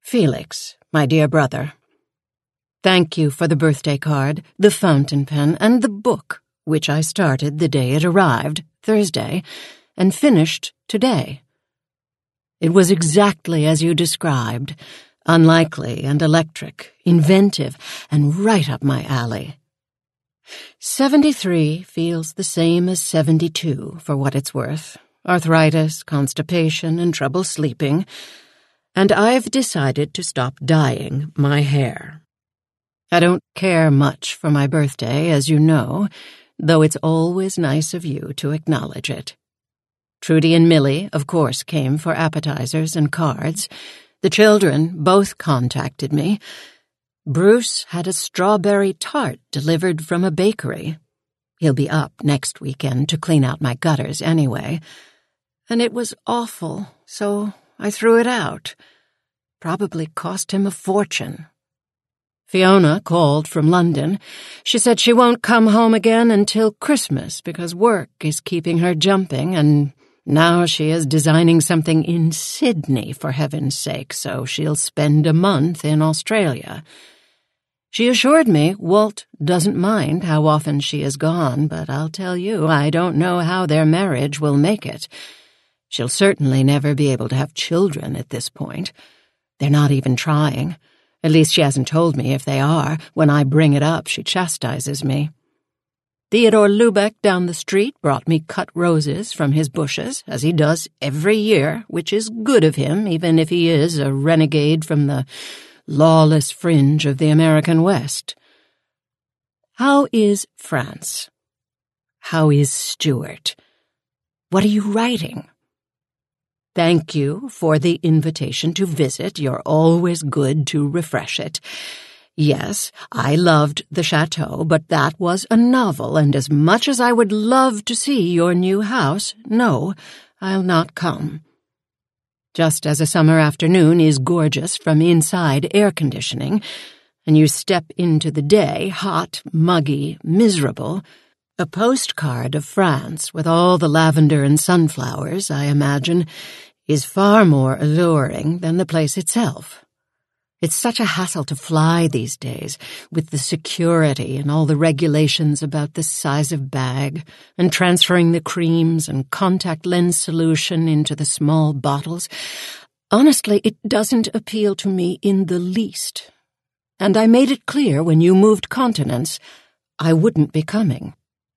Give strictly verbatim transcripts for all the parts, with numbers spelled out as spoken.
Felix, my dear brother, thank you for the birthday card, the fountain pen, and the book, which I started the day it arrived, Thursday, and finished today. It was exactly as you described, unlikely and electric, inventive, and right up my alley. Seventy-three feels the same as seventy-two, for what it's worth. Arthritis, constipation, and trouble sleeping. And I've decided to stop dyeing my hair. I don't care much for my birthday, as you know, though it's always nice of you to acknowledge it. Trudy and Millie, of course, came for appetizers and cards. The children both contacted me. Bruce had a strawberry tart delivered from a bakery. He'll be up next weekend to clean out my gutters anyway. And it was awful, so I threw it out. Probably cost him a fortune. Fiona called from London. She said she won't come home again until Christmas because work is keeping her jumping, and now she is designing something in Sydney, for heaven's sake, so she'll spend a month in Australia. She assured me Walt doesn't mind how often she is gone, but I'll tell you, I don't know how their marriage will make it. She'll certainly never be able to have children at this point. They're not even trying. At least she hasn't told me if they are. When I bring it up, she chastises me. Theodore Lubeck down the street brought me cut roses from his bushes, as he does every year, which is good of him, even if he is a renegade from the lawless fringe of the American West. How is France? How is Stuart? What are you writing? Thank you for the invitation to visit. You're always good to refresh it. Yes, I loved the chateau, but that was a novel, and as much as I would love to see your new house, no, I'll not come. Just as a summer afternoon is gorgeous from inside air conditioning, and you step into the day hot, muggy, miserable, a postcard of France with all the lavender and sunflowers, I imagine, is far more alluring than the place itself. It's such a hassle to fly these days, with the security and all the regulations about the size of bag, and transferring the creams and contact lens solution into the small bottles. Honestly, it doesn't appeal to me in the least. And I made it clear when you moved continents, I wouldn't be coming.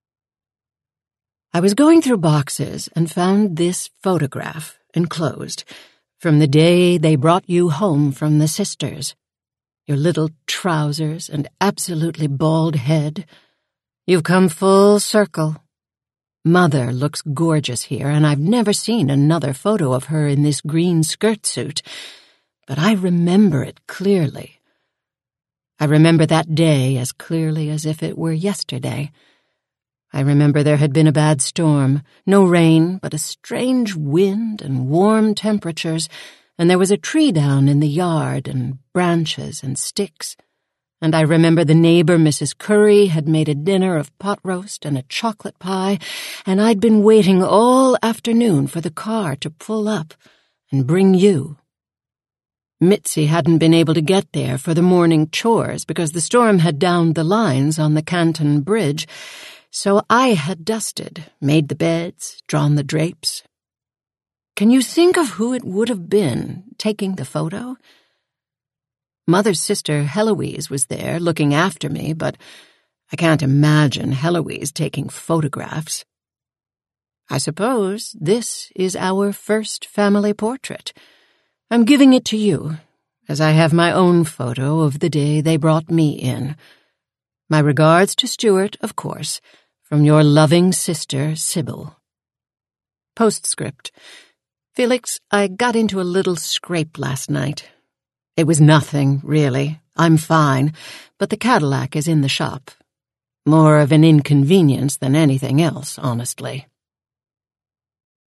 I was going through boxes and found this photograph enclosed, from the day they brought you home from the sisters. Your little trousers and absolutely bald head. You've come full circle. Mother looks gorgeous here, and I've never seen another photo of her in this green skirt suit, but I remember it clearly. I remember that day as clearly as if it were yesterday. I remember there had been a bad storm, no rain, but a strange wind and warm temperatures, and there was a tree down in the yard and branches and sticks. And I remember the neighbor, Missus Curry, had made a dinner of pot roast and a chocolate pie, and I'd been waiting all afternoon for the car to pull up and bring you. Mitzi hadn't been able to get there for the morning chores because the storm had downed the lines on the Canton Bridge, so I had dusted, made the beds, drawn the drapes. Can you think of who it would have been taking the photo? Mother's sister Heloise was there looking after me, but I can't imagine Heloise taking photographs. I suppose this is our first family portrait. I'm giving it to you, as I have my own photo of the day they brought me in. My regards to Stuart, of course, from your loving sister, Sybil. Postscript. Felix, I got into a little scrape last night. It was nothing, really. I'm fine, but the Cadillac is in the shop. More of an inconvenience than anything else, honestly.